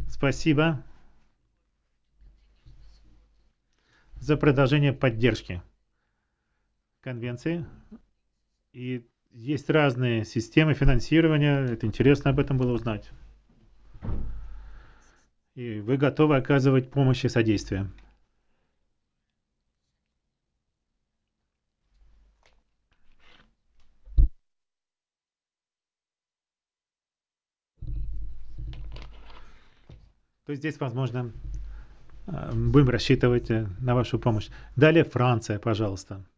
Спасибо за продолжение поддержки конвенции. И есть разные системы финансирования. Это интересно об этом было узнать. И вы готовы оказывать помощь и содействие. То есть здесь, возможно, будем рассчитывать на вашу помощь. Далее Франция, пожалуйста.